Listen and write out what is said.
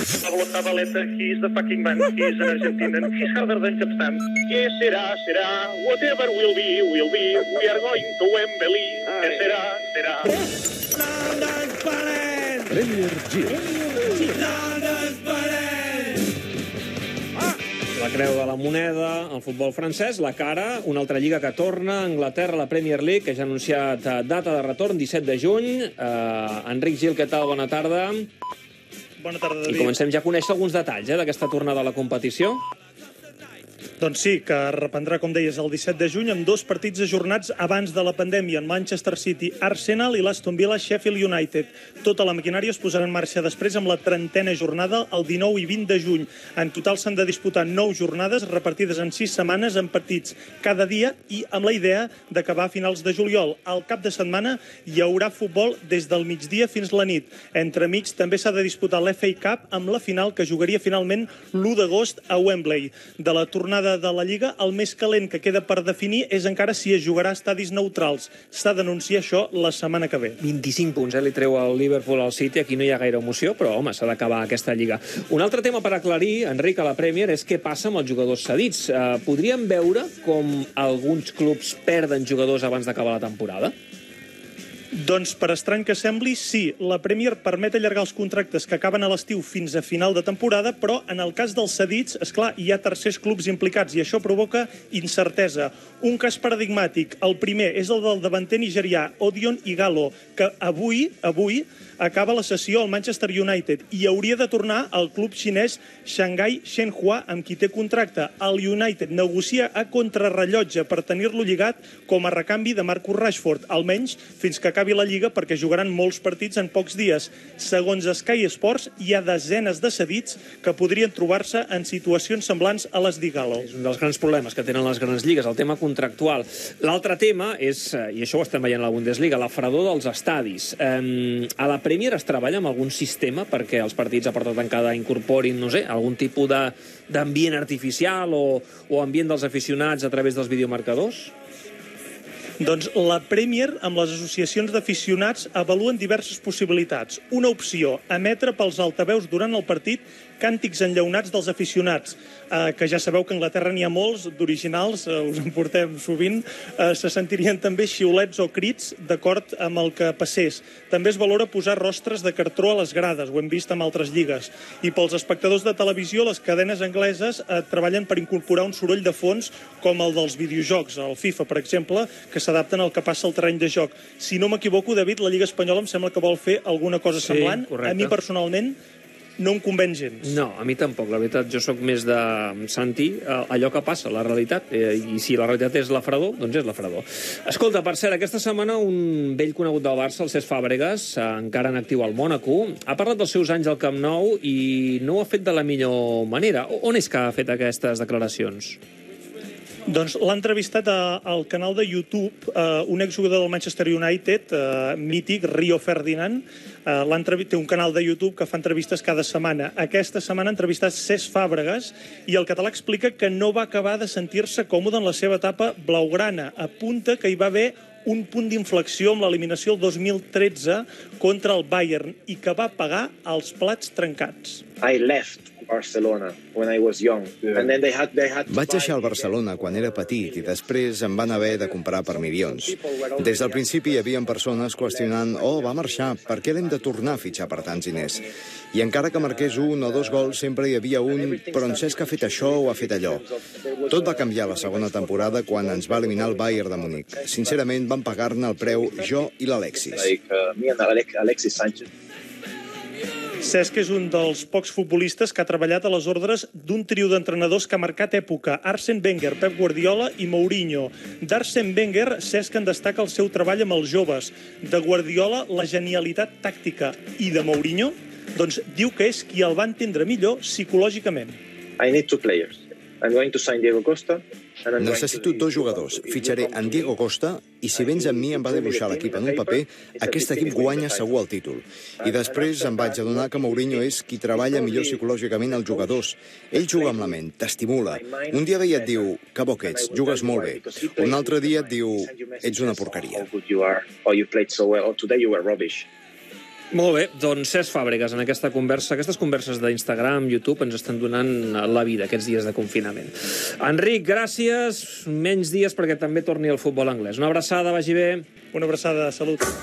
Pablo Zabaleta, he's the fucking man. He's an Argentinian. He's harder than Capstan. ¿Qué será, será? Whatever will be, will be. We are going to Wembley. ¿Qué será, será? No n'esperem! Premier Gir. No n'esperem! La creu de la moneda, el futbol francès, la cara, una altra lliga que torna, Anglaterra, la Premier League, que ja ha anunciat data de retorn, 17 de juny. Enric Gil, què tal? Bona tarda. Bona tarda, David. I comencem ja a conèixer alguns detalls d'aquesta tornada a la competició. Doncs sí, que reprendrà, com deies, el 17 de juny amb 2 partits ajornats abans de la pandèmia, en Manchester City, Arsenal i l'Aston Villa, Sheffield United. Tota la maquinària es posarà en marxa després amb la 30a jornada, el 19 i 20 de juny. En total s'han de disputar 9 jornades repartides en 6 setmanes en partits cada dia i amb la idea d'acabar a finals de juliol. Al cap de setmana hi haurà futbol des del migdia fins la nit. Entremig també s'ha de disputar l'FA Cup amb la final que jugaria finalment l'1 d'agost a Wembley. De la tornada de la Lliga, el més calent que queda per definir és encara si es jugarà a estadis neutrals. S'ha d'anunciar això la setmana que ve. 25 punts, li treu el Liverpool al City. Aquí no hi ha gaire emoció, però, home, s'ha d'acabar aquesta Lliga. Un altre tema per aclarir, Enric, a la Premier, és què passa amb els jugadors cedits. Podríem veure com alguns clubs perden jugadors abans d'acabar la temporada? Doncs, per estrany que sembli, sí. La Premier permet allargar els contractes que acaben a l'estiu fins a final de temporada, però en el cas dels cedits, esclar, hi ha tercers clubs implicats i això provoca incertesa. Un cas paradigmàtic, el primer, és el del davanter nigerià Odion Igalo, que avui acaba la sessió al Manchester United i hauria de tornar al club xinès Shanghai Shenhua, amb qui té contracte. El United negocia a contrarrellotge per tenir-lo lligat com a recanvi de Marcus Rashford, almenys fins que acabi la Lliga, perquè jugaran molts partits en pocs dies. Segons Sky Sports, hi ha desenes de cedits que podrien trobar-se en situacions semblants a les d'Igalo. És un dels grans problemes que tenen les grans lligues, el tema contractual. L'altre tema és, i això ho estem veient a la Bundesliga, la fredor dels estadis. A la Premier es treballa amb algun sistema perquè els partits a porta tancada incorporin, no sé, algun tipus d'ambient artificial o ambient dels aficionats a través dels videomarcadors? Doncs la Premier, amb les associacions d'aficionats, avaluen diverses possibilitats. Una opció, emetre pels altaveus durant el partit càntics enllaunats dels aficionats, que ja sabeu que a Anglaterra n'hi ha molts d'originals, us en portem sovint, se sentirien també xiulets o crits d'acord amb el que passés. També es valora posar rostres de cartró a les grades, ho hem vist amb altres lligues. I pels espectadors de televisió, les cadenes angleses treballen per incorporar un soroll de fons com el dels videojocs, el FIFA, per exemple, que s'adapten al que passa al terreny de joc. Si no m'equivoco, David, la Lliga Espanyola em sembla que vol fer alguna cosa semblant. Correcte. A mi, personalment, no em convenç gens. No, a mi tampoc. La veritat, jo sóc més de sentir allò que passa, la realitat. I si la realitat és la fredor, doncs és la fredor. Escolta, per cert, aquesta setmana un vell conegut del Barça, el Cesc Fàbregas, encara en actiu al Mònaco, ha parlat dels seus anys al Camp Nou i no ho ha fet de la millor manera. On és que ha fet aquestes declaracions? Doncs l'ha entrevistat al canal de YouTube un exjugador del Manchester United, mític, Rio Ferdinand. Té un canal de YouTube que fa entrevistes cada setmana. Aquesta setmana ha entrevistat Cesc Fàbregas i el català explica que no va acabar de sentir-se còmode en la seva etapa blaugrana. Apunta que hi va haver un punt d'inflexió amb l'eliminació el 2013 contra el Bayern i que va pagar els plats trencats. I left Barcelona when I was young. And then they had Vaig deixar el Barcelona quan era petit i després em van haver de comprar per milions. Des del principi hi havia persones qüestionant va marxar, per què l'hem de tornar a fitxar per tants diners? I encara que marqués 1 o 2 gols sempre hi havia un però en Cesc ha fet això o ha fet allò. Tot va canviar la segona temporada quan ens va eliminar el Bayern de Munic. Sincerament vam pagar-ne el preu jo i l'Alexis. me and Alexis Sanchez. Cesc és un dels pocs futbolistes que ha treballat a les ordres d'un trio d'entrenadors que ha marcat època: Arsène Wenger, Pep Guardiola i Mourinho. D'Arsène Wenger, Cesc en destaca el seu treball amb els joves. De Guardiola, la genialitat tàctica. I de Mourinho, doncs diu que és qui el va entendre millor psicològicament. I need 2 players. I'm going to sign Diego Costa. Necessito 2 jugadors. Fitxaré en Diego Costa i si vens amb mi em va dibuixar l'equip en un paper, aquest equip guanya segur el títol. I després em vaig adonar que Mourinho és qui treballa millor psicològicament els jugadors. Ell juga amb la ment, t'estimula. Un dia ve i et diu, que bo que ets, jugues molt bé. Un altre dia et diu, ets una porqueria. Molt bé, doncs Cesc Fàbregas, en aquesta conversa, aquestes converses d'Instagram, YouTube, ens estan donant la vida aquests dies de confinament. Enric, gràcies. Menys dies perquè també torni el futbol anglès. Una abraçada, vagi bé. Una abraçada, salut.